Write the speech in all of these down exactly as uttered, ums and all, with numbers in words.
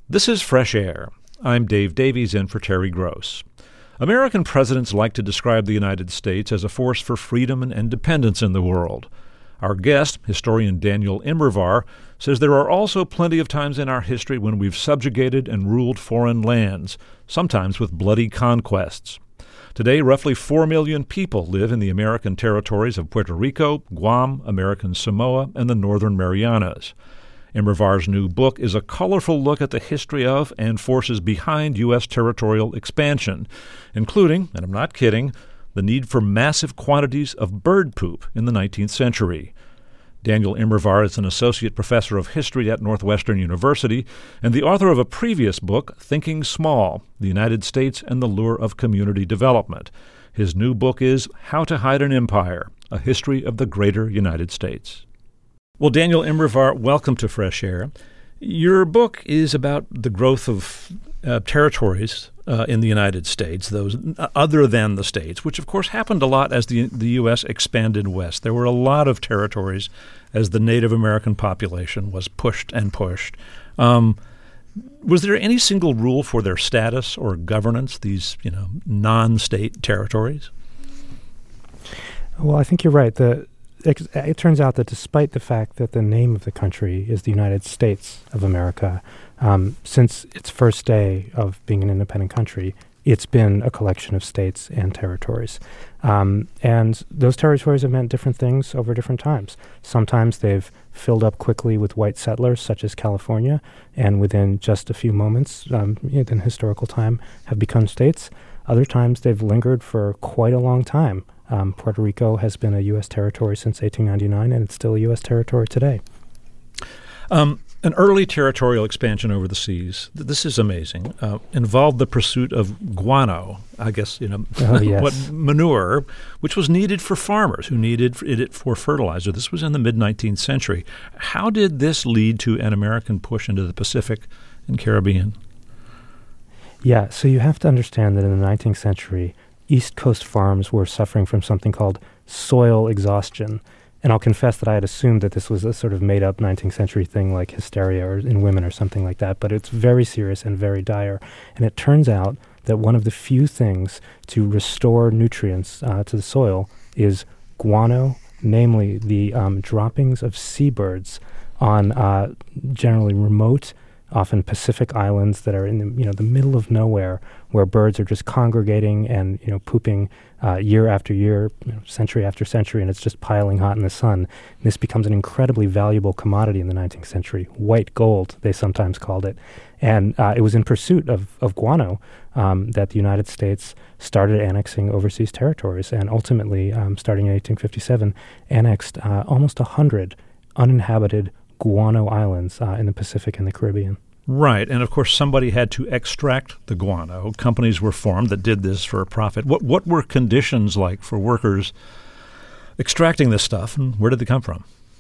This is Fresh Air. I'm Dave Davies in for Terry Gross. American presidents like to describe the United States as a force for freedom and independence in the world. Our guest, historian Daniel Immerwahr, says there are also plenty of times in our history when we've subjugated and ruled foreign lands, sometimes with bloody conquests. Today, roughly four million people live in the American territories of Puerto Rico, Guam, American Samoa, and the Northern Marianas. Immerwahr's new book is a colorful look at the history of and forces behind U S territorial expansion, including, and I'm not kidding, the need for massive quantities of bird poop in the nineteenth century. Daniel Immerwahr is an associate professor of history at Northwestern University and the author of a previous book, Thinking Small, The United States and the Lure of Community Development. His new book is How to Hide an Empire, A History of the Greater United States. Well, Daniel Immerwahr, welcome to Fresh Air. Your book is about the growth of uh, territories uh, in the United States, those other than the states, which of course happened a lot as the, the U S expanded west. There were a lot of territories as the Native American population was pushed and pushed. Um, was there any single rule for their status or governance, these you know non-state territories? Well, I think you're right. The It, it turns out that despite the fact that the name of the country is the United States of America, um, since its first day of being an independent country, it's been a collection of states and territories. Um, and those territories have meant different things over different times. Sometimes they've filled up quickly with white settlers, such as California, and within just a few moments um, in historical time have become states. Other times they've lingered for quite a long time. Um, Puerto Rico has been a U S territory since eighteen ninety-nine, and it's still a U S territory today. Um, an early territorial expansion over the seas, th- this is amazing, uh, involved the pursuit of guano, I guess, you know, oh, yes. what manure, which was needed for farmers who needed it for fertilizer. This was in the mid-nineteenth century. How did this lead to an American push into the Pacific and Caribbean? Yeah, so you have to understand that in the nineteenth century, East Coast farms were suffering from something called soil exhaustion. And I'll confess that I had assumed that this was a sort of made-up nineteenth century thing like hysteria or in women or something like that, but it's very serious and very dire. And it turns out that one of the few things to restore nutrients uh, to the soil is guano, namely the um, droppings of seabirds on uh, generally remote, often Pacific islands that are in the you know the middle of nowhere, where birds are just congregating and you know pooping uh, year after year, you know, century after century, and it's just piling hot in the sun. And this becomes an incredibly valuable commodity in the nineteenth century. White gold, they sometimes called it, and uh, it was in pursuit of of guano um, that the United States started annexing overseas territories, and ultimately, um, starting in eighteen fifty-seven, annexed uh, almost a hundred uninhabited guano islands uh, in the Pacific and the Caribbean. Right, and of course somebody had to extract the guano. Companies were formed that did this for a profit. What what were conditions like for workers extracting this stuff, and where did they come from?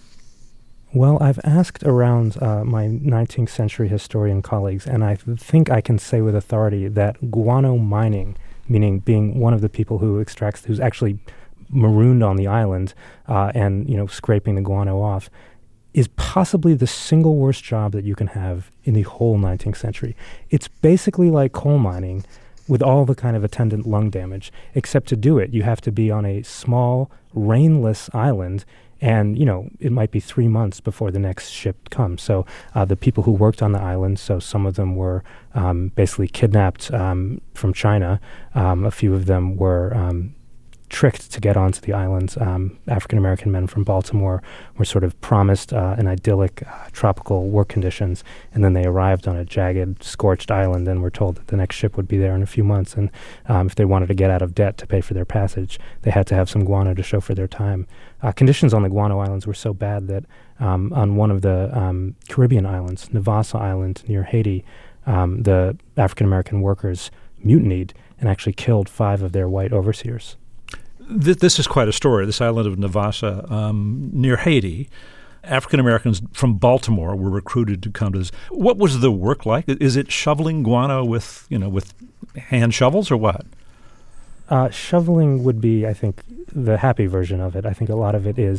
Well, I've asked around uh, my nineteenth century historian colleagues, and I th- think I can say with authority that guano mining, meaning being one of the people who extracts, who's actually marooned on the island uh, and you know scraping the guano off, is possibly the single worst job that you can have in the whole nineteenth century. It's basically like coal mining with all the kind of attendant lung damage, except to do it, you have to be on a small, rainless island, and, you know, it might be three months before the next ship comes. So uh, the people who worked on the island, so some of them were um, basically kidnapped um, from China. Um, a few of them were Um, tricked to get onto the islands. Um, African-American men from Baltimore were sort of promised uh, an idyllic uh, tropical work conditions, and then they arrived on a jagged, scorched island and were told that the next ship would be there in a few months. And um, if they wanted to get out of debt to pay for their passage, they had to have some guano to show for their time. Uh, conditions on the Guano Islands were so bad that um, on one of the um, Caribbean islands, Navassa Island near Haiti, um, the African-American workers mutinied and actually killed five of their white overseers. This is quite a story. This island of Navassa um, near Haiti, African Americans from Baltimore were recruited to come to this. What was the work like? Is it shoveling guano with, you know, with hand shovels or what? Uh, shoveling would be, I think, the happy version of it. I think a lot of it is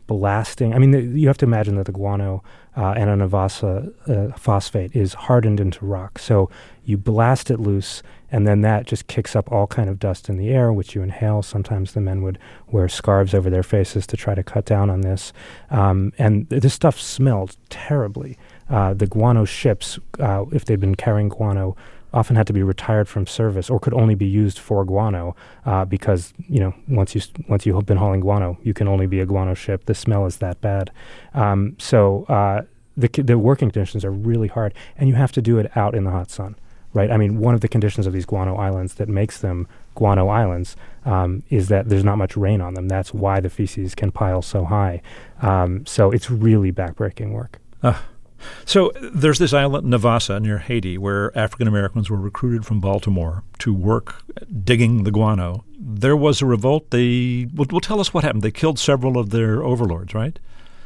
blasting. I mean, the, you have to imagine that the guano uh, Anna-Navassa uh, phosphate is hardened into rock. So you blast it loose, and then that just kicks up all kind of dust in the air, which you inhale. Sometimes the men would wear scarves over their faces to try to cut down on this. Um, and this stuff smelled terribly. Uh, the guano ships, uh, if they'd been carrying guano, often had to be retired from service or could only be used for guano uh, because, you know, once, you, once you've been hauling guano, you can only be a guano ship. The smell is that bad. Um, so uh, the, the working conditions are really hard, and you have to do it out in the hot sun, right? I mean, one of the conditions of these guano islands that makes them guano islands um, is that there's not much rain on them. That's why the feces can pile so high. Um, so it's really backbreaking work. Uh. So there's this island, Navassa, near Haiti, where African Americans were recruited from Baltimore to work digging the guano. There was a revolt. They well, well, tell us what happened. They killed several of their overlords, right?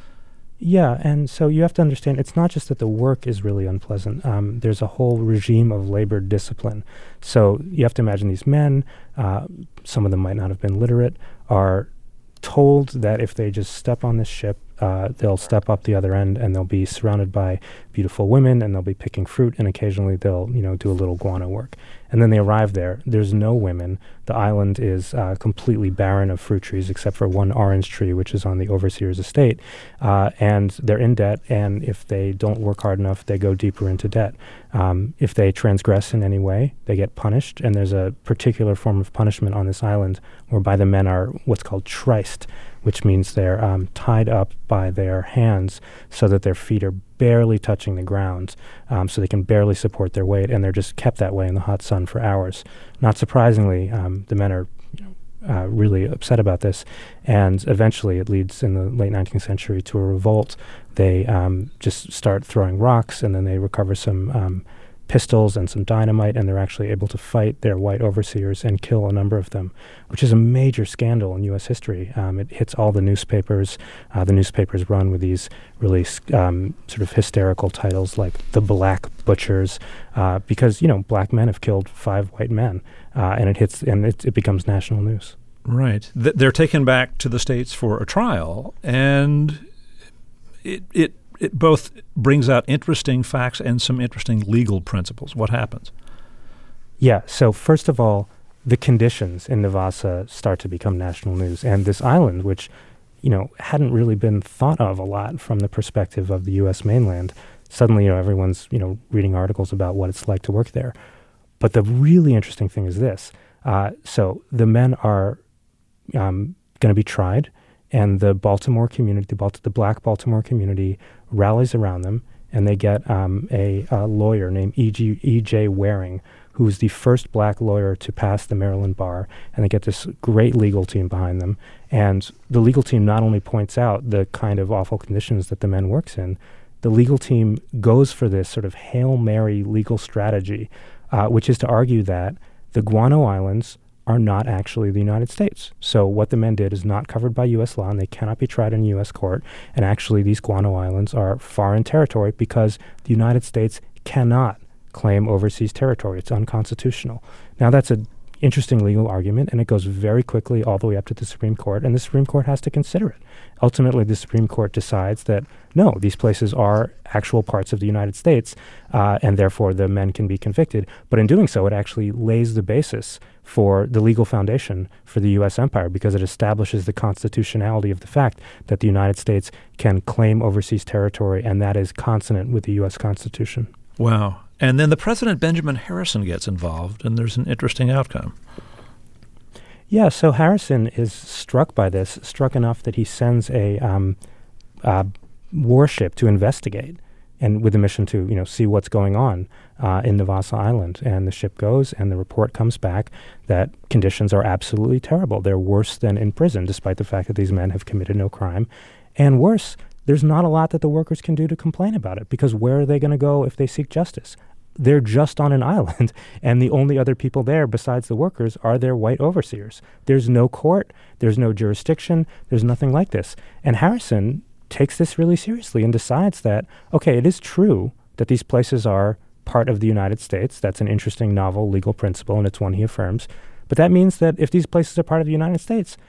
Yeah, and so you have to understand, it's not just that the work is really unpleasant. Um, there's a whole regime of labor discipline. So you have to imagine these men, uh, some of them might not have been literate, are told that if they just step on this ship, uh, they'll step up the other end and they'll be surrounded by beautiful women and they'll be picking fruit, and occasionally they'll, you know, do a little guano work. And then they arrive there. There's no women. The island is uh, completely barren of fruit trees except for one orange tree, which is on the overseer's estate. Uh, and they're in debt, and if they don't work hard enough, they go deeper into debt. Um, if they transgress in any way, they get punished, and there's a particular form of punishment on this island whereby the men are what's called triced, which means they're um, tied up by their hands so that their feet are barely touching the ground, um, so they can barely support their weight, and they're just kept that way in the hot sun for hours. Not surprisingly, um, the men are you know, uh, really upset about this, and eventually it leads in the late nineteenth century to a revolt. They um, just start throwing rocks, and then they recover some um, pistols and some dynamite, and they're actually able to fight their white overseers and kill a number of them, which is a major scandal in U S history. Um, it hits all the newspapers. Uh, the newspapers run with these really um, sort of hysterical titles like The Black Butchers, uh, because, you know, black men have killed five white men, uh, and it hits and it, it becomes national news. Right. Th- they're taken back to the States for a trial, and it it It both brings out interesting facts and some interesting legal principles. What happens? Yeah, so first of all, the conditions in Navassa start to become national news. And this island, which, you know, hadn't really been thought of a lot from the perspective of the U S mainland, suddenly, you know, everyone's, you know, reading articles about what it's like to work there. But the really interesting thing is this. Uh, so the men are um, going to be tried, and the Baltimore community, the, Balt- the black Baltimore community, rallies around them, and they get um, a, a lawyer named E G E J Waring, who's the first black lawyer to pass the Maryland bar, and they get this great legal team behind them. And the legal team not only points out the kind of awful conditions that the men works in, the legal team goes for this sort of Hail Mary legal strategy, uh, which is to argue that the Guano Islands are not actually the United States. So what the men did is not covered by U S law, and they cannot be tried in U S court. And actually, these Guano Islands are foreign territory because the United States cannot claim overseas territory. It's unconstitutional. Now, that's an interesting legal argument, and it goes very quickly all the way up to the Supreme Court, and the Supreme Court has to consider it. Ultimately, the Supreme Court decides that, no, these places are actual parts of the United States, uh, and therefore the men can be convicted. But in doing so, it actually lays the basis for the legal foundation for the U S empire, because it establishes the constitutionality of the fact that the United States can claim overseas territory, and that is consonant with the U S Constitution. Wow. And then the President Benjamin Harrison gets involved, and there's an interesting outcome. Yeah, so Harrison is struck by this, struck enough that he sends a um, uh, warship to investigate, and with a mission to, you know, see what's going on uh, in Navassa Island. And the ship goes, and the report comes back that conditions are absolutely terrible. They're worse than in prison, despite the fact that these men have committed no crime. And worse, there's not a lot that the workers can do to complain about it, because where are they going to go if they seek justice? They're just on an island, and the only other people there besides the workers are their white overseers. There's no court, there's no jurisdiction, there's nothing like this. And Harrison takes this really seriously and decides that, okay, it is true that these places are part of the United States. That's an interesting novel legal principle, and it's one he affirms. But that means that if these places are part of the United States,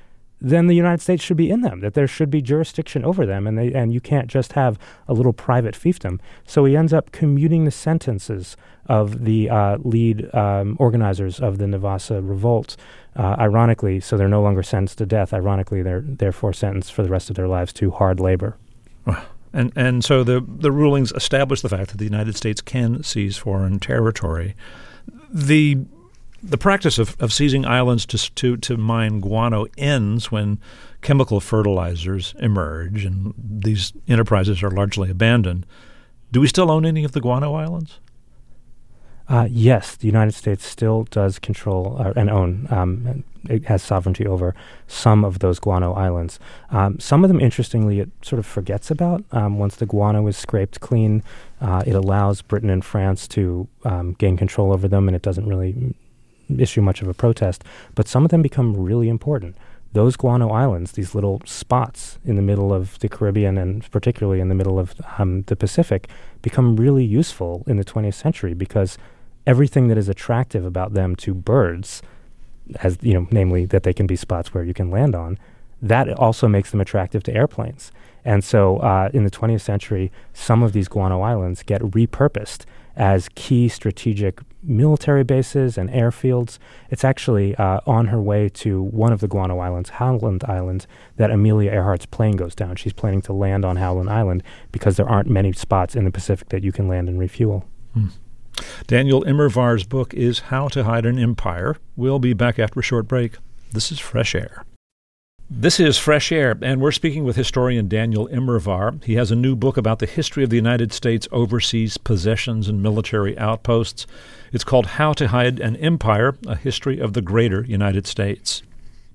then the United States should be in them, that there should be jurisdiction over them, and they and you can't just have a little private fiefdom. So he ends up commuting the sentences of the uh, lead um, organizers of the Navassa revolt, uh, ironically, so they're no longer sentenced to death. Ironically, they're therefore sentenced for the rest of their lives to hard labor. And and so the the rulings establish the fact that the United States can seize foreign territory. The the practice of, of seizing islands to, to to mine guano ends when chemical fertilizers emerge, and these enterprises are largely abandoned. Do we still own any of the guano islands? Uh, yes, the United States still does control uh, and own, um, it has sovereignty over some of those guano islands. Um, some of them, interestingly, it sort of forgets about. Um, once the guano is scraped clean, uh, it allows Britain and France to um, gain control over them, and it doesn't really issue much of a protest. But some of them become really important. Those guano islands, these little spots in the middle of the Caribbean and particularly in the middle of um, the Pacific, become really useful in the twentieth century because everything that is attractive about them to birds, as you know, namely that they can be spots where you can land on, that also makes them attractive to airplanes. And so uh, in the twentieth century, some of these guano islands get repurposed as key strategic military bases and airfields. It's actually uh, on her way to one of the guano islands, Howland Island, that Amelia Earhart's plane goes down. She's planning to land on Howland Island because there aren't many spots in the Pacific that you can land and refuel. Hmm. Daniel Immerwahr's book is How to Hide an Empire. We'll be back after a short break. This is Fresh Air. This is Fresh Air, and we're speaking with historian Daniel Immerwahr. He has a new book about the history of the United States overseas possessions and military outposts. It's called How to Hide an Empire, A History of the Greater United States.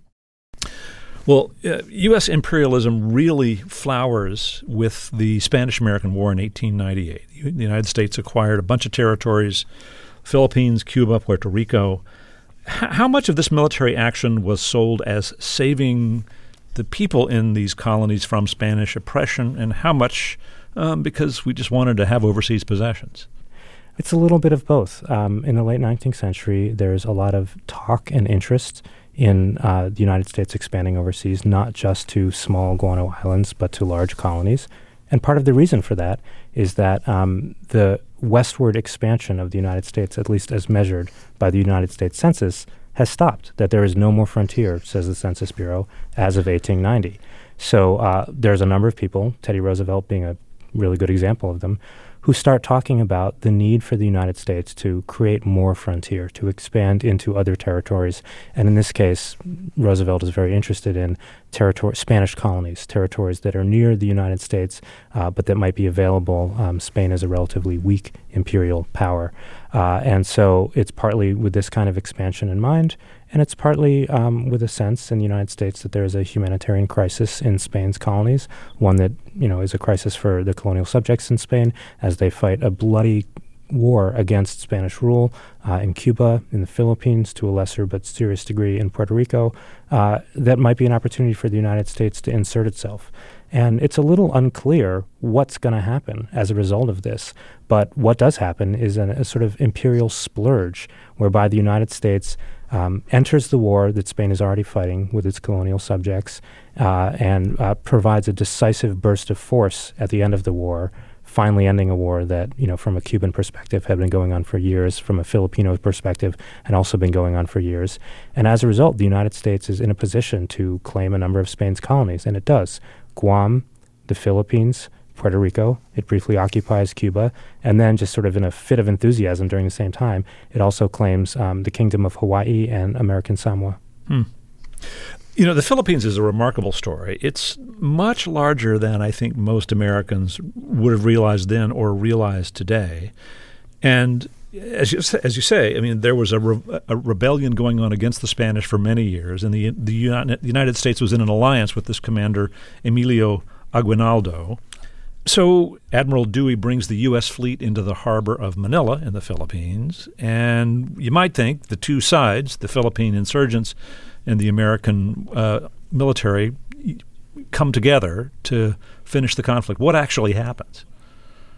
Well, uh, U S imperialism really flowers with the Spanish-American War in eighteen ninety-eight. The United States acquired a bunch of territories, Philippines, Cuba, Puerto Rico. H- how much of this military action was sold as saving the people in these colonies from Spanish oppression, and how much um, because we just wanted to have overseas possessions? It's a little bit of both. Um, in the late nineteenth century, there's a lot of talk and interest in uh, the United States expanding overseas, not just to small guano islands, but to large colonies. And part of the reason for that is that um, the westward expansion of the United States, at least as measured by the United States Census, has stopped, that there is no more frontier, says the Census Bureau, as of eighteen ninety. So uh, there's a number of people, Teddy Roosevelt being a really good example of them, who start talking about the need for the United States to create more frontier, to expand into other territories. And in this case, Roosevelt is very interested in territory, Spanish colonies, territories that are near the United States, uh, but that might be available. Um, Spain is a relatively weak imperial power. Uh, and so it's partly with this kind of expansion in mind, and it's partly um, with a sense in the United States that there is a humanitarian crisis in Spain's colonies, one that, you know, is a crisis for the colonial subjects in Spain as they fight a bloody war against Spanish rule uh, in Cuba, in the Philippines, to a lesser but serious degree in Puerto Rico. Uh, that might be an opportunity for the United States to insert itself. And it's a little unclear what's going to happen as a result of this. But what does happen is an, a sort of imperial splurge whereby the United States um, enters the war that Spain is already fighting with its colonial subjects uh, and uh, provides a decisive burst of force at the end of the war, finally ending a war that, you know, from a Cuban perspective had been going on for years, from a Filipino perspective had also been going on for years. And as a result, the United States is in a position to claim a number of Spain's colonies, and it does. Guam, the Philippines, Puerto Rico. It briefly occupies Cuba. And then just sort of in a fit of enthusiasm during the same time, it also claims um, the Kingdom of Hawaii and American Samoa. Hmm. You know, the Philippines is a remarkable story. It's much larger than I think most Americans would have realized then or realized today. And as you, as you say, I mean, there was a, re, a rebellion going on against the Spanish for many years, and the, the, Uni- the United States was in an alliance with this commander, Emilio Aguinaldo. So Admiral Dewey brings the U S fleet into the harbor of Manila in the Philippines, and you might think the two sides, the Philippine insurgents and the American uh, military, come together to finish the conflict. What actually happens?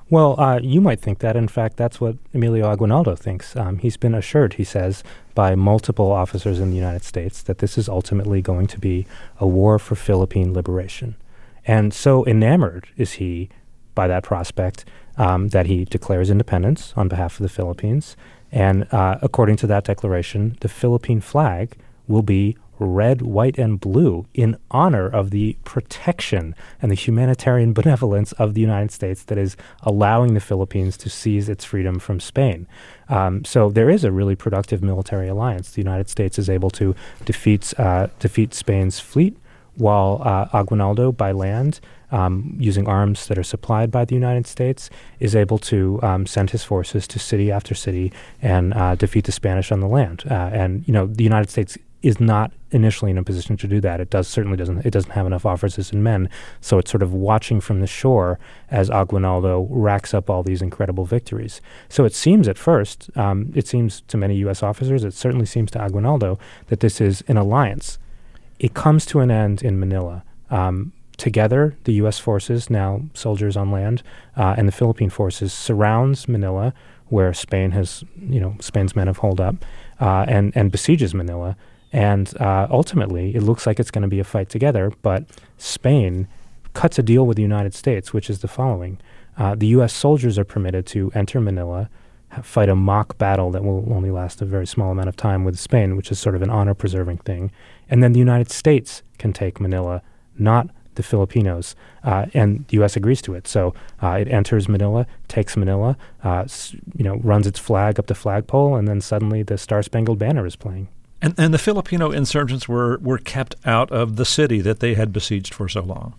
Well, uh, you might think that. In fact, that's what Emilio Aguinaldo thinks. Um, he's been assured, he says, by multiple officers in the United States that this is ultimately going to be a war for Philippine liberation. And so enamored is he by that prospect um, that he declares independence on behalf of the Philippines. And uh, according to that declaration, the Philippine flag will be red, white, and blue in honor of the protection and the humanitarian benevolence of the United States that is allowing the Philippines to seize its freedom from Spain. Um, so there is a really productive military alliance. The United States is able to defeat, uh, defeat Spain's fleet, while uh, Aguinaldo, by land, um, using arms that are supplied by the United States, is able to um, send his forces to city after city and uh, defeat the Spanish on the land. Uh, and, you know, the United States is not initially in a position to do that. It does certainly doesn't it doesn't have enough officers and men, so it's sort of watching from the shore as Aguinaldo racks up all these incredible victories. So it seems at first, um, it seems to many U S officers, it certainly seems to Aguinaldo, that this is an alliance. It comes to an end in Manila. Um, together, the U S forces, now soldiers on land, uh, and the Philippine forces surrounds Manila, where Spain has, you know, Spain's men have holed up, uh, and and besieges Manila. And uh, ultimately, it looks like it's going to be a fight together, but Spain cuts a deal with the United States, which is the following. Uh, the U S soldiers are permitted to enter Manila, ha- fight a mock battle that will only last a very small amount of time with Spain, which is sort of an honor-preserving thing. And then the United States can take Manila, not the Filipinos, uh, and the U S agrees to it. So uh, it enters Manila, takes Manila, uh, s- you know, runs its flag up the flagpole, and then suddenly the Star-Spangled Banner is playing. And, and the Filipino insurgents were, were kept out of the city that they had besieged for so long.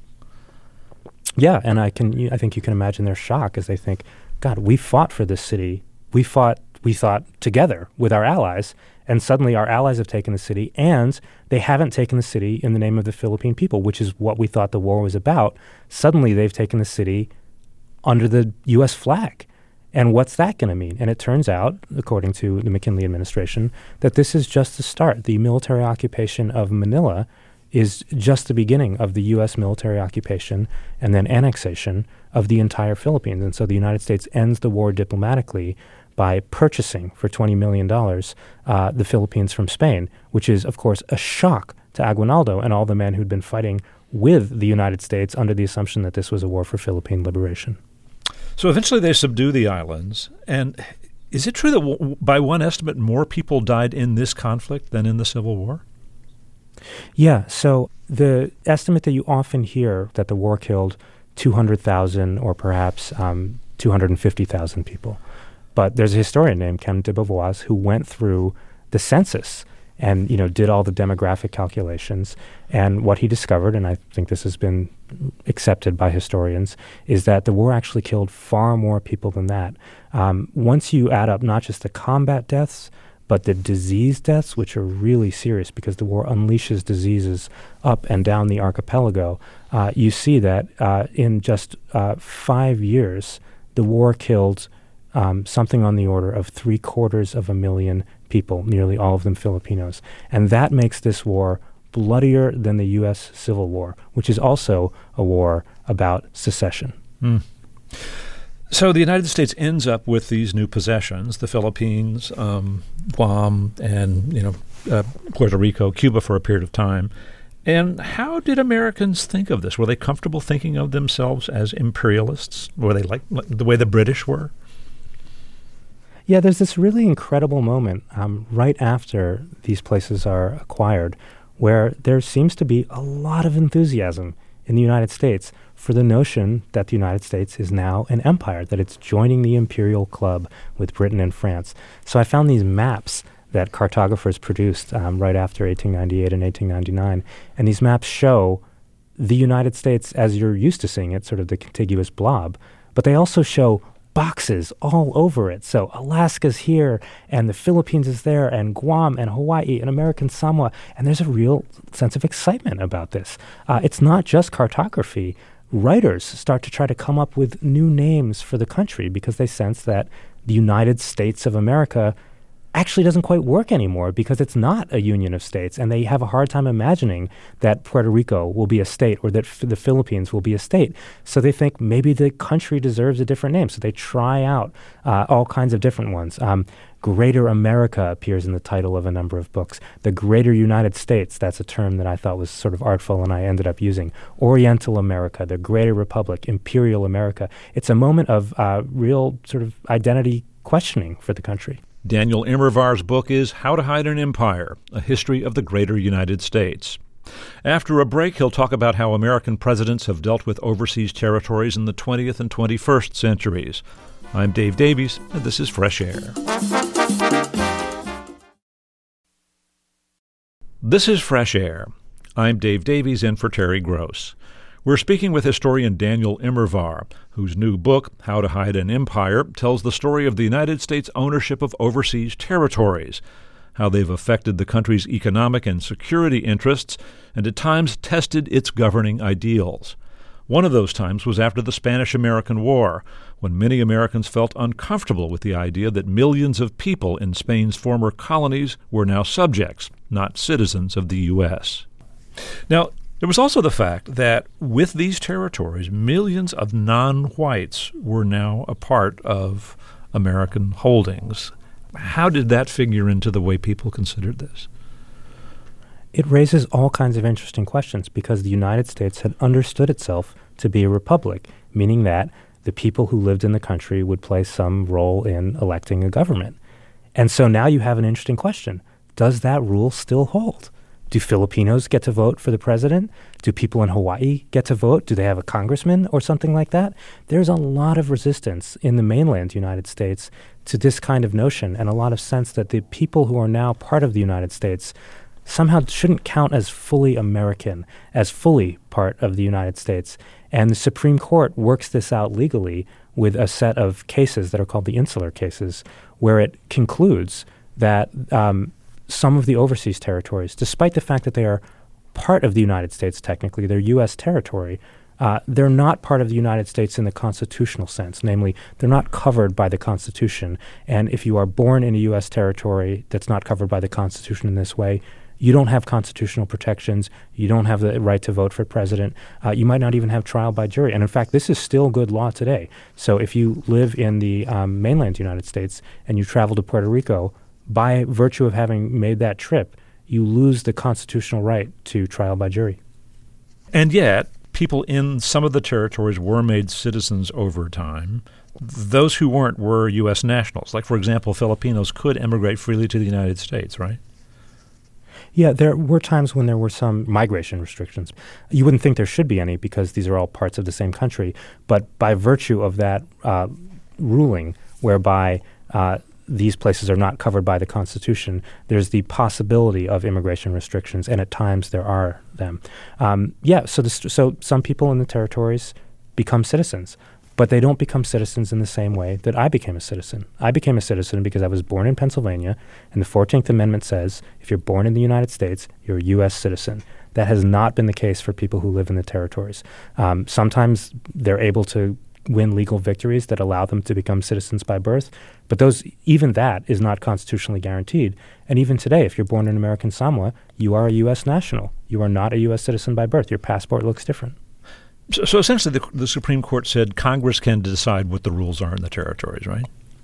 Yeah, and I can I think you can imagine their shock as they think, God, we fought for this city. We fought, we thought together with our allies, and suddenly our allies have taken the city, and they haven't taken the city in the name of the Philippine people, which is what we thought the war was about. Suddenly they've taken the city under the U S flag. And what's that going to mean? And it turns out, according to the McKinley administration, that this is just the start. The military occupation of Manila is just the beginning of the U S military occupation and then annexation of the entire Philippines. And so the United States ends the war diplomatically by purchasing for twenty million dollars uh, the Philippines from Spain, which is, of course, a shock to Aguinaldo and all the men who'd been fighting with the United States under the assumption that this was a war for Philippine liberation. So eventually they subdue the islands. And is it true that w- by one estimate more people died in this conflict than in the Civil War? Yeah, so the estimate that you often hear that the war killed two hundred thousand or perhaps um, two hundred fifty thousand people. But there's a historian named Ken de Beauvois who went through the census and, you know, did all the demographic calculations. And what he discovered, and I think this has been accepted by historians, is that the war actually killed far more people than that. Um, once you add up not just the combat deaths, but the disease deaths, which are really serious because the war unleashes diseases up and down the archipelago, uh, you see that uh, in just uh, five years, the war killed um, something on the order of three quarters of a million people, nearly all of them Filipinos. And that makes this war bloodier than the U S Civil War, which is also a war about secession. Mm. So the United States ends up with these new possessions, the Philippines, um, Guam, and you know uh, Puerto Rico, Cuba for a period of time. And how did Americans think of this? Were they comfortable thinking of themselves as imperialists? Were they like, like the way the British were? Yeah, there's this really incredible moment um, right after these places are acquired where there seems to be a lot of enthusiasm in the United States for the notion that the United States is now an empire, that it's joining the imperial club with Britain and France. So I found these maps that cartographers produced um, right after eighteen ninety-eight and eighteen ninety-nine, and these maps show the United States as you're used to seeing it, sort of the contiguous blob, but they also show boxes all over it. So Alaska's here, and the Philippines is there, and Guam, and Hawaii, and American Samoa, and there's a real sense of excitement about this. Uh, it's not just cartography. Writers start to try to come up with new names for the country because they sense that the United States of America actually doesn't quite work anymore because it's not a union of states, and they have a hard time imagining that Puerto Rico will be a state or that f- the Philippines will be a state. So they think maybe the country deserves a different name. So they try out uh, all kinds of different ones. Um, Greater America appears in the title of a number of books. The Greater United States, that's a term that I thought was sort of artful and I ended up using. Oriental America, the Greater Republic, Imperial America. It's a moment of uh, real sort of identity questioning for the country. Daniel Immerwahr's book is How to Hide an Empire, A History of the Greater United States. After a break, he'll talk about how American presidents have dealt with overseas territories in the twentieth and twenty-first centuries. I'm Dave Davies, and this is Fresh Air. This is Fresh Air. I'm Dave Davies in for Terry Gross. We're speaking with historian Daniel Immerwahr, whose new book, How to Hide an Empire, tells the story of the United States' ownership of overseas territories, how they've affected the country's economic and security interests, and at times tested its governing ideals. One of those times was after the Spanish-American War, when many Americans felt uncomfortable with the idea that millions of people in Spain's former colonies were now subjects, not citizens of the U S. Now, there was also the fact that with these territories, millions of non-whites were now a part of American holdings. How did that figure into the way people considered this? It raises all kinds of interesting questions because the United States had understood itself to be a republic, meaning that the people who lived in the country would play some role in electing a government. And so now you have an interesting question. Does that rule still hold? Do Filipinos get to vote for the president? Do people in Hawaii get to vote? Do they have a congressman or something like that? There's a lot of resistance in the mainland United States to this kind of notion, and a lot of sense that the people who are now part of the United States somehow shouldn't count as fully American, as fully part of the United States. And the Supreme Court works this out legally with a set of cases that are called the insular cases, where it concludes that um, some of the overseas territories, despite the fact that they are part of the United States technically, they're U S territory, uh, they're not part of the United States in the constitutional sense. Namely, they're not covered by the Constitution. And if you are born in a U S territory that's not covered by the Constitution in this way, you don't have constitutional protections. You don't have the right to vote for president. Uh, you might not even have trial by jury. And in fact, this is still good law today. So if you live in the um, mainland United States and you travel to Puerto Rico, by virtue of having made that trip, you lose the constitutional right to trial by jury. And yet, people in some of the territories were made citizens over time. Those who weren't were U S nationals. Like, for example, Filipinos could emigrate freely to the United States, right? Yeah, there were times when there were some migration restrictions. You wouldn't think there should be any because these are all parts of the same country. But by virtue of that uh, ruling, whereby uh, these places are not covered by the Constitution, there's the possibility of immigration restrictions, and at times there are them. Um, yeah, so, the st- so some people in the territories become citizens, but they don't become citizens in the same way that I became a citizen. I became a citizen because I was born in Pennsylvania, and the fourteenth Amendment says if you're born in the United States, you're a U S citizen. That has not been the case for people who live in the territories. Um, sometimes they're able to win legal victories that allow them to become citizens by birth, but those even that is not constitutionally guaranteed. And even today, if you're born in American Samoa, you are a U S national. You are not a U S citizen by birth. Your passport looks different. So, so essentially, the, the Supreme Court said Congress can decide what the rules are in the territories, right?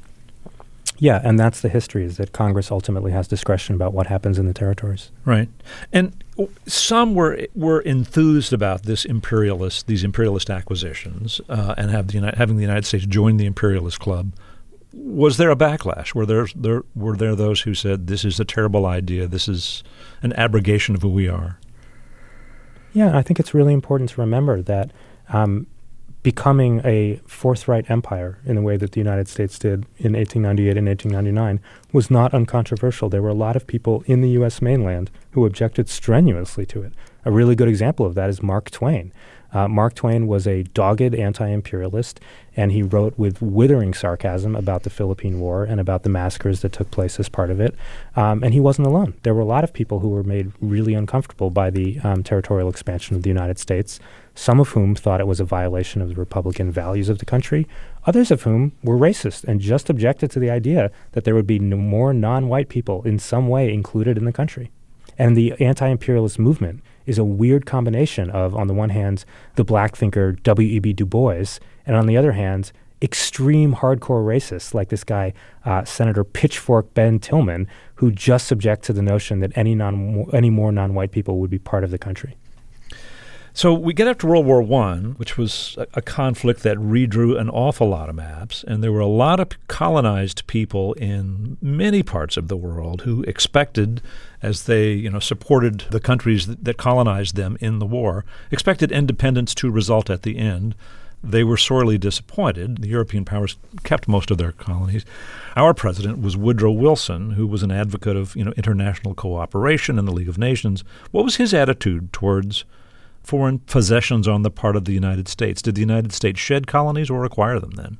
Yeah, and that's the history, is that Congress ultimately has discretion about what happens in the territories. Right. And some were were enthused about this imperialist, these imperialist acquisitions, uh, and have the Uni- having the United States join the imperialist club. Was there a backlash? Were there, there were there those who said this is a terrible idea, this is an abrogation of who we are? Yeah, I think it's really important to remember that um, becoming a forthright empire in the way that the United States did in eighteen ninety-eight and eighteen ninety-nine was not uncontroversial. There were a lot of people in the U S mainland who objected strenuously to it. A really good example of that is Mark Twain. Uh, Mark Twain was a dogged anti-imperialist, and he wrote with withering sarcasm about the Philippine War and about the massacres that took place as part of it. Um, and he wasn't alone. There were a lot of people who were made really uncomfortable by the um, territorial expansion of the United States, some of whom thought it was a violation of the Republican values of the country, others of whom were racist and just objected to the idea that there would be no more non-white people in some way included in the country. And the anti-imperialist movement is a weird combination of, on the one hand, the black thinker W E B Du Bois, and on the other hand, extreme hardcore racists like this guy, uh, Senator Pitchfork Ben Tillman, who just subject to the notion that any non any more non-white people would be part of the country. So we get after World War One, which was a, a conflict that redrew an awful lot of maps, and there were a lot of colonized people in many parts of the world who expected, as they you know supported the countries that, that colonized them in the war, expected independence to result at the end. They were sorely disappointed. The European powers kept most of their colonies. Our president was Woodrow Wilson, who was an advocate of you know international cooperation and the League of Nations. What was his attitude towards foreign possessions on the part of the United States? Did the United States shed colonies or acquire them then?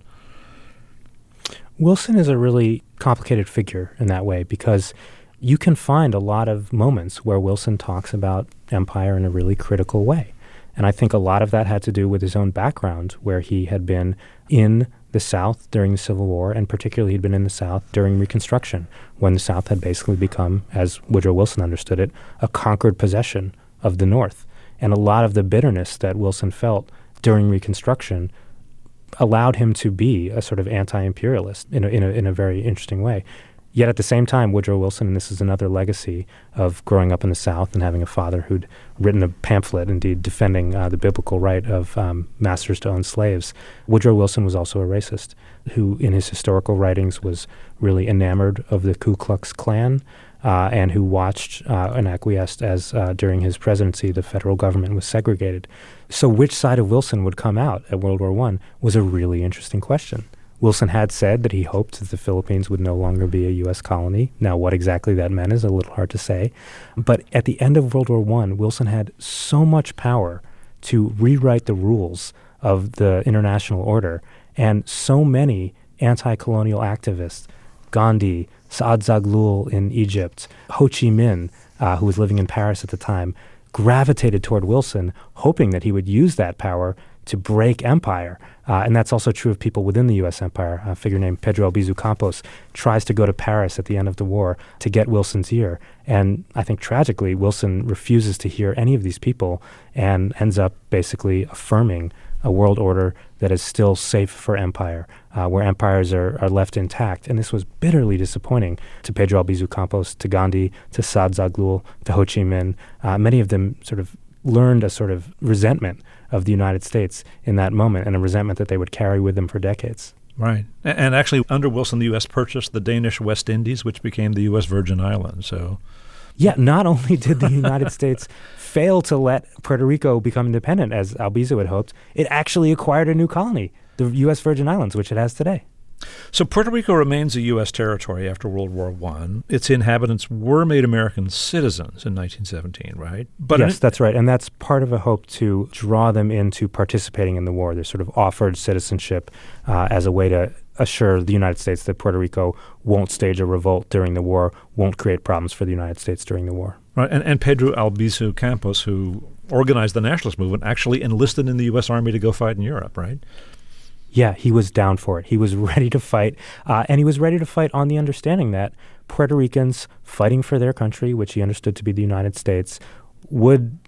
Wilson is a really complicated figure in that way because you can find a lot of moments where Wilson talks about empire in a really critical way. And I think a lot of that had to do with his own background, where he had been in the South during the Civil War, and particularly he'd been in the South during Reconstruction, when the South had basically become, as Woodrow Wilson understood it, a conquered possession of the North. And a lot of the bitterness that Wilson felt during Reconstruction allowed him to be a sort of anti-imperialist in a, in a, in a very interesting way. Yet at the same time, Woodrow Wilson, and this is another legacy of growing up in the South and having a father who'd written a pamphlet, indeed, defending uh, the biblical right of um, masters to own slaves, Woodrow Wilson was also a racist who, in his historical writings, was really enamored of the Ku Klux Klan, Uh, and who watched uh, and acquiesced as, uh, during his presidency, the federal government was segregated. So which side of Wilson would come out at World War One was a really interesting question. Wilson had said that he hoped that the Philippines would no longer be a U S colony. Now, what exactly that meant is a little hard to say. But at the end of World War One, Wilson had so much power to rewrite the rules of the international order, and so many anti-colonial activists, Gandhi, Saad Zaghloul in Egypt, Ho Chi Minh, uh, who was living in Paris at the time, gravitated toward Wilson, hoping that he would use that power to break empire. Uh, and that's also true of people within the U S empire. A figure named Pedro Albizu Campos tries to go to Paris at the end of the war to get Wilson's ear. And I think tragically, Wilson refuses to hear any of these people and ends up basically affirming a world order that is still safe for empire, uh, where empires are, are left intact. And this was bitterly disappointing to Pedro Albizu Campos, to Gandhi, to Saad Zaghloul, to Ho Chi Minh. Uh, many of them sort of learned a sort of resentment of the United States in that moment, and a resentment that they would carry with them for decades. Right. And actually, under Wilson, the U S purchased the Danish West Indies, which became the U S Virgin Islands. So, yeah, not only did the United States fail to let Puerto Rico become independent, as Albizu had hoped, it actually acquired a new colony, the U S Virgin Islands, which it has today. So Puerto Rico remains a U S territory after World War One. Its inhabitants were made American citizens in nineteen seventeen, right? But yes, that's right. And that's part of a hope to draw them into participating in the war. They're sort of offered citizenship uh, as a way to assure the United States that Puerto Rico won't stage a revolt during the war, won't create problems for the United States during the war. Right. And, and Pedro Albizu Campos, who organized the nationalist movement, actually enlisted in the U S Army to go fight in Europe, right? Yeah, he was down for it. He was ready to fight, uh, and he was ready to fight on the understanding that Puerto Ricans fighting for their country, which he understood to be the United States, would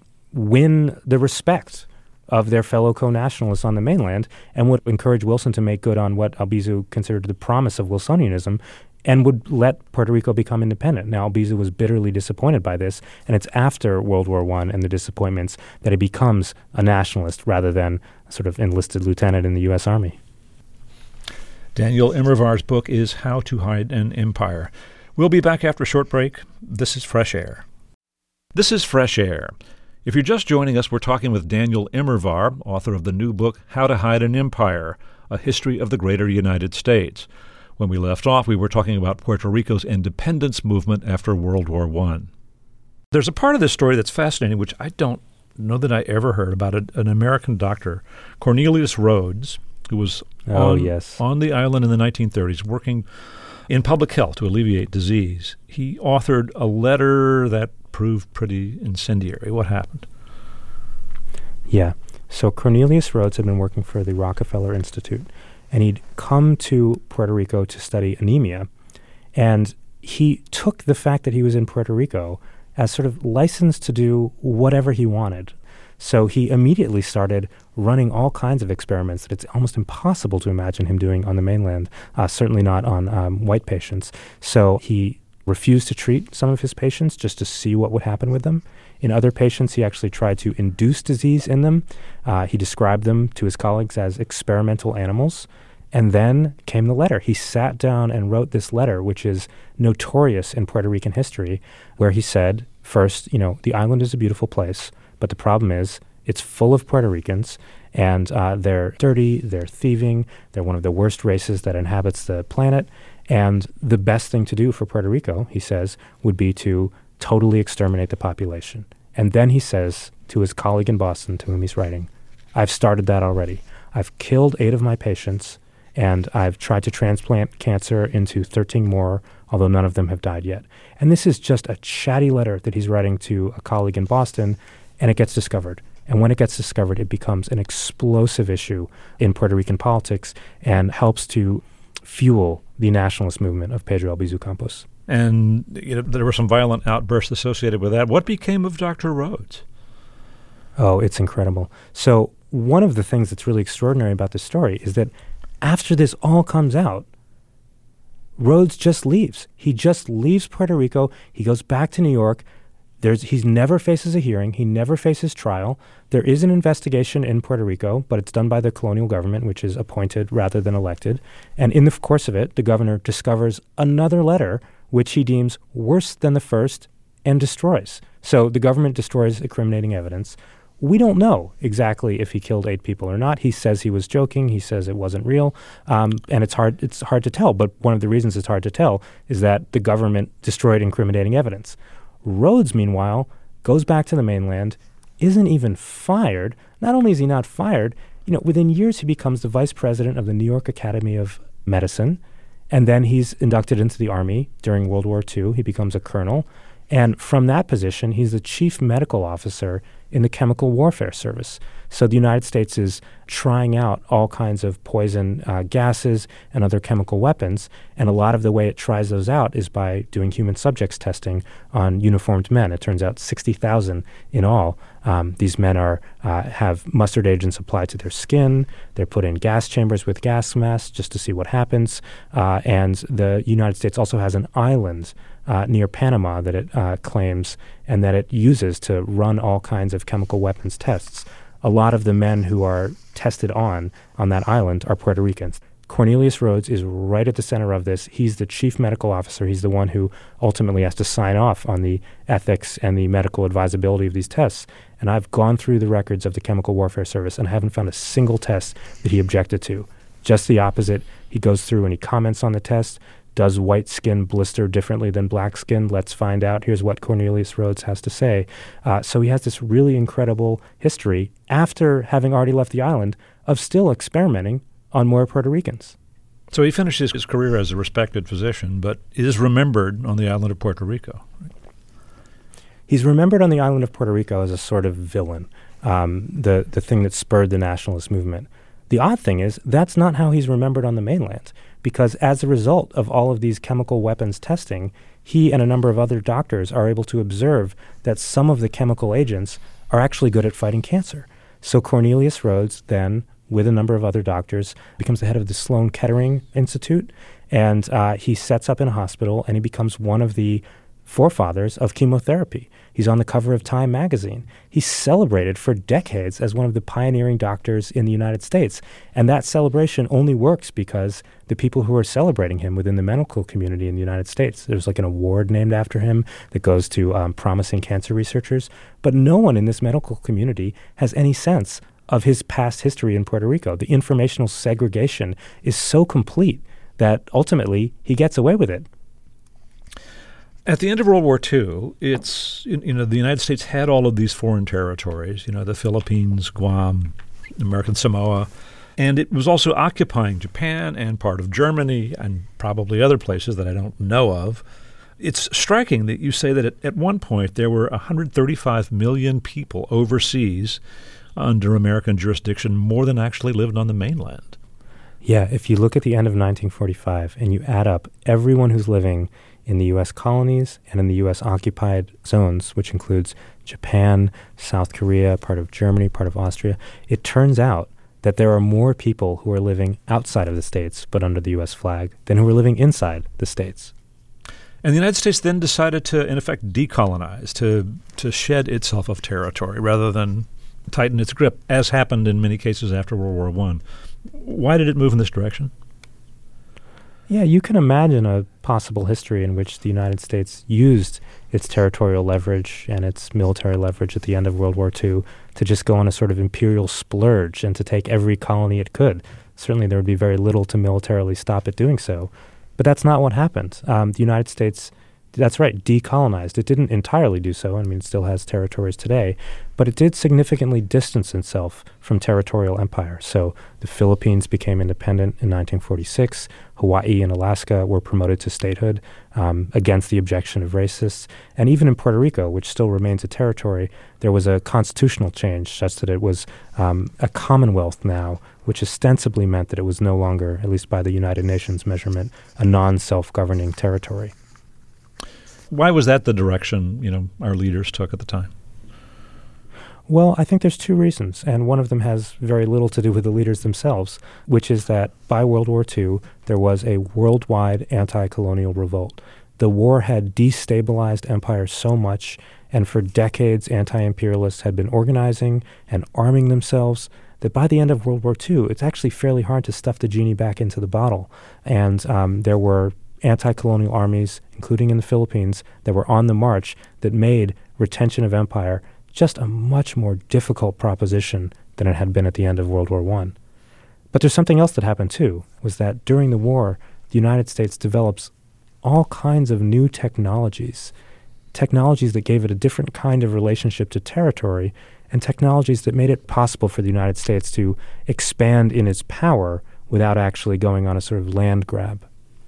win the respect of their fellow co-nationalists on the mainland, and would encourage Wilson to make good on what Albizu considered the promise of Wilsonianism, and would let Puerto Rico become independent. Now, Albizu was bitterly disappointed by this, and it's after World War One and the disappointments that he becomes a nationalist rather than a sort of enlisted lieutenant in the U S Army. Daniel Immerwahr's book is How to Hide an Empire. We'll be back after a short break. This is Fresh Air. This is Fresh Air. If you're just joining us, we're talking with Daniel Immerwahr, author of the new book, How to Hide an Empire, A History of the Greater United States. When we left off, we were talking about Puerto Rico's independence movement after World War One. There's a part of this story that's fascinating, which I don't know that I ever heard about, a, an American doctor, Cornelius Rhoads, who was oh, on, yes. on the island in the nineteen thirties working in public health to alleviate disease. He authored a letter that proved pretty incendiary. What happened? Yeah. So Cornelius Rhoads had been working for the Rockefeller Institute, and he'd come to Puerto Rico to study anemia. And he took the fact that he was in Puerto Rico as sort of license to do whatever he wanted. So he immediately started running all kinds of experiments that it's almost impossible to imagine him doing on the mainland, uh, certainly not on um, white patients. So he refused to treat some of his patients just to see what would happen with them. In other patients, he actually tried to induce disease in them. Uh, he described them to his colleagues as experimental animals. And then came the letter. He sat down and wrote this letter, which is notorious in Puerto Rican history, where he said, first, you know, the island is a beautiful place, but the problem is it's full of Puerto Ricans, and uh, they're dirty, they're thieving, they're one of the worst races that inhabits the planet, and the best thing to do for Puerto Rico, he says, would be to totally exterminate the population. And then he says to his colleague in Boston, to whom he's writing, I've started that already. I've killed eight of my patients, and I've tried to transplant cancer into thirteen more, although none of them have died yet. And this is just a chatty letter that he's writing to a colleague in Boston, and it gets discovered. And when it gets discovered, it becomes an explosive issue in Puerto Rican politics and helps to fuel the nationalist movement of Pedro Albizu Campos. And you know, there were some violent outbursts associated with that. What became of Doctor Rhoads? Oh, it's incredible. So one of the things that's really extraordinary about this story is that after this all comes out, Rhoads just leaves. He just leaves Puerto Rico. He goes back to New York. There's, he never faces a hearing. He never faces trial. There is an investigation in Puerto Rico, but it's done by the colonial government, which is appointed rather than elected. And in the course of it, the governor discovers another letter, which he deems worse than the first, and destroys. So the government destroys incriminating evidence. We don't know exactly if he killed eight people or not. He says he was joking. He says it wasn't real, um, and it's hard. It's hard to tell. But one of the reasons it's hard to tell is that the government destroyed incriminating evidence. Rhoads, meanwhile, goes back to the mainland, isn't even fired. Not only is he not fired, you know, within years he becomes the vice president of the New York Academy of Medicine, and then he's inducted into the Army during World War Two. He becomes a colonel. And from that position, he's the chief medical officer in the Chemical Warfare Service. So the United States is trying out all kinds of poison uh, gases and other chemical weapons, and a lot of the way it tries those out is by doing human subjects testing on uniformed men. It turns out sixty thousand in all. Um, these men are uh, have mustard agents applied to their skin. They're put in gas chambers with gas masks just to see what happens. Uh, and the United States also has an island Uh, near Panama that it uh, claims and that it uses to run all kinds of chemical weapons tests. A lot of the men who are tested on on that island are Puerto Ricans. Cornelius Rhoads is right at the center of this. He's the chief medical officer. He's the one who ultimately has to sign off on the ethics and the medical advisability of these tests. And I've gone through the records of the Chemical Warfare Service and haven't found a single test that he objected to. Just the opposite. He goes through and he comments on the test. Does white skin blister differently than black skin? Let's find out. Here's what Cornelius Rhoads has to say. Uh, so he has this really incredible history, after having already left the island, of still experimenting on more Puerto Ricans. So he finishes his career as a respected physician, but is remembered on the island of Puerto Rico. Right? He's remembered on the island of Puerto Rico as a sort of villain, um, the, the thing that spurred the nationalist movement. The odd thing is that's not how he's remembered on the mainland, because as a result of all of these chemical weapons testing, he and a number of other doctors are able to observe that some of the chemical agents are actually good at fighting cancer. So Cornelius Rhoads then, with a number of other doctors, becomes the head of the Sloan Kettering Institute, and uh, he sets up in a hospital, and he becomes one of the forefathers of chemotherapy. He's on the cover of Time magazine. He's celebrated for decades as one of the pioneering doctors in the United States. And that celebration only works because the people who are celebrating him within the medical community in the United States, there's like an award named after him that goes to um, promising cancer researchers. But no one in this medical community has any sense of his past history in Puerto Rico. The informational segregation is so complete that ultimately he gets away with it. At the end of World War Two, it's, you know, the United States had all of these foreign territories, you know, the Philippines, Guam, American Samoa, and it was also occupying Japan and part of Germany and probably other places that I don't know of. It's striking that you say that at, at one point there were one hundred thirty-five million people overseas under American jurisdiction, more than actually lived on the mainland. Yeah, if you look at the end of nineteen forty-five and you add up everyone who's living in the U S colonies and in the U S occupied zones, which includes Japan, South Korea, part of Germany, part of Austria, it turns out that there are more people who are living outside of the states but under the U S flag than who are living inside the states. And the United States then decided to, in effect, decolonize, to to shed itself of territory rather than tighten its grip, as happened in many cases after World War One. Why did it move in this direction? Yeah, you can imagine a possible history in which the United States used its territorial leverage and its military leverage at the end of World War Two to just go on a sort of imperial splurge and to take every colony it could. Certainly there would be very little to militarily stop it doing so. But that's not what happened. Um, the United States, that's right, decolonized. It didn't entirely do so. I mean, it still has territories today. But it did significantly distance itself from territorial empire. So the Philippines became independent in nineteen forty-six. Hawaii and Alaska were promoted to statehood um, against the objection of racists. And even in Puerto Rico, which still remains a territory, there was a constitutional change such that it was um, a commonwealth now, which ostensibly meant that it was no longer, at least by the United Nations measurement, a non-self-governing territory. Why was that the direction, you know, our leaders took at the time? Well, I think there's two reasons, and one of them has very little to do with the leaders themselves, which is that by World War Two, there was a worldwide anti-colonial revolt. The war had destabilized empires so much, and for decades anti-imperialists had been organizing and arming themselves, that by the end of World War Two, it's actually fairly hard to stuff the genie back into the bottle. And um, there were anti-colonial armies, including in the Philippines, that were on the march that made retention of empire just a much more difficult proposition than it had been at the end of World War One. But there's something else that happened too, was that during the war, the United States develops all kinds of new technologies, technologies that gave it a different kind of relationship to territory, and technologies that made it possible for the United States to expand in its power without actually going on a sort of land grab.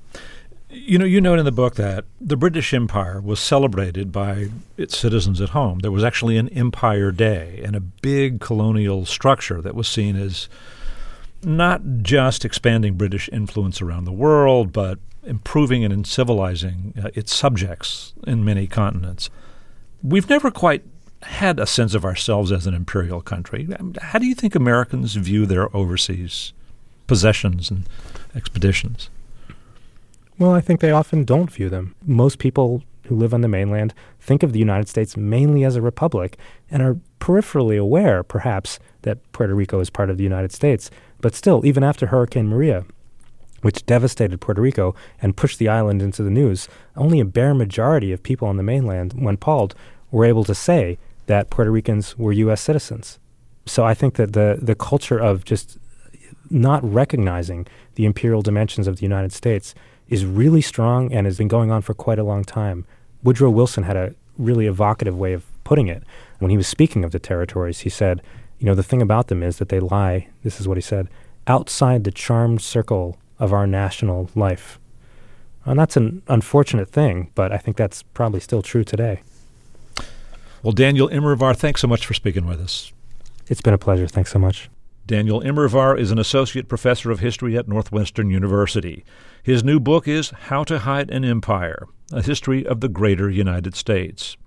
You know, you note in the book that the British Empire was celebrated by its citizens at home. There was actually an Empire Day and a big colonial structure that was seen as not just expanding British influence around the world, but improving and civilizing uh, its subjects in many continents. We've never quite had a sense of ourselves as an imperial country. How do you think Americans view their overseas possessions and expeditions? Well, I think they often don't view them. Most people who live on the mainland think of the United States mainly as a republic and are peripherally aware, perhaps, that Puerto Rico is part of the United States. But still, even after Hurricane Maria, which devastated Puerto Rico and pushed the island into the news, only a bare majority of people on the mainland, when polled, were able to say that Puerto Ricans were U S citizens. So I think that the, the culture of just not recognizing the imperial dimensions of the United States is really strong and has been going on for quite a long time. Woodrow Wilson had a really evocative way of putting it. When he was speaking of the territories, he said, you know, the thing about them is that they lie, this is what he said, outside the charmed circle of our national life. And that's an unfortunate thing, but I think that's probably still true today. Well, Daniel Immerwahr, thanks so much for speaking with us. It's been a pleasure. Thanks so much. Daniel Immerwahr is an associate professor of history at Northwestern University. His new book is How to Hide an Empire, A History of the Greater United States.